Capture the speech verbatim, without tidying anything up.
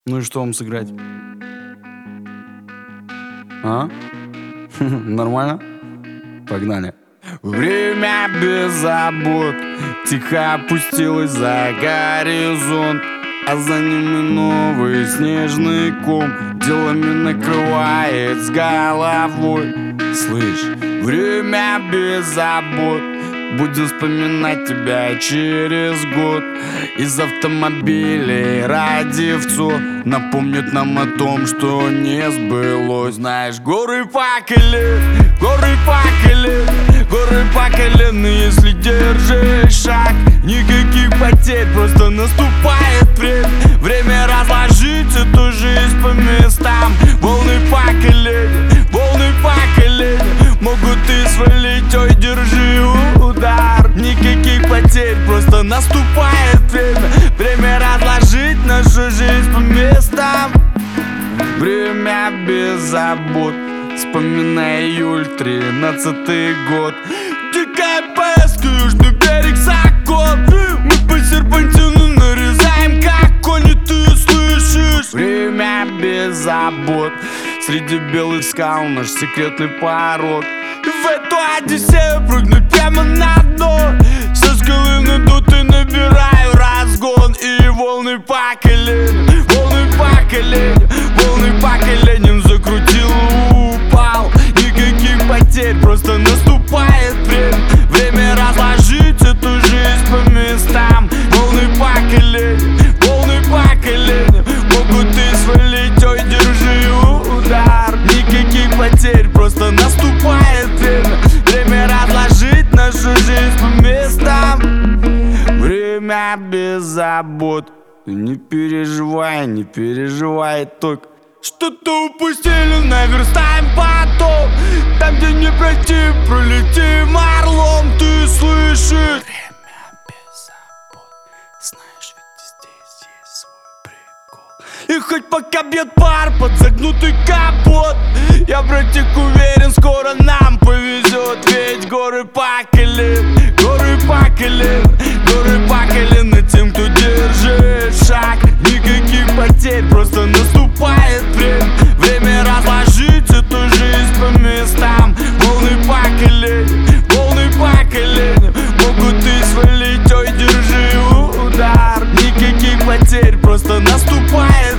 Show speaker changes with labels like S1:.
S1: Ну и что вам сыграть? А? Нормально? Погнали. Время без забот тихо опустилось за горизонт, а за ним и новый снежный ком делами накрывает с головой. Слышь, время без забот, будем вспоминать тебя через год. Из автомобилей радиовцов напомнят нам о том, что не сбылось. Знаешь, горы факели, горы факели, горы факелены, если держишь шаг. Никаких потерь, просто наступает время. Время разложить эту жизнь по местам. Волны факелени, волны факелени могут и свалить, ой, держи удар. Никаких потерь, просто наступает время. Время разложить нашу жизнь по местам. Время без забот, вспоминай июль, тринадцатый год. Дикая поездка, южный берег, закон. Мы по серпантину нарезаем, как кони, ты слышишь? Время без забот, среди белых скал наш секретный порог. В эту одиссею прыгнуть прямо на дно. Со скалы надуты набираю разгон. И волны факелени, волны факелени, волны факеленем закрутил, упал. Никаких потерь, просто наступает время. Время разложить эту жизнь по местам. Волны факелени, волны факелени могут и свалить, ой, держи удар. Никаких потерь, просто наступает время. Время разложить нашу жизнь по местам. Время без забот, не переживай, не переживай, только что-то упустили, наверстаем потом. Там, где не пройти, пролетим орлом, ты слышишь? Время без забот, знаешь, ведь здесь есть свой прикол. И хоть пока бьет пар под загнутый капот, я, братик, уверен, скоро нам повезет. Ведь горы факелен, горы факелен, горы факелены тем, кто держит шаг. Никаких потерь, просто наступает время. Время разложить эту жизнь по местам. Волны факелени, волны факелени могут и свалить, ой, держи удар. Никаких потерь, просто наступает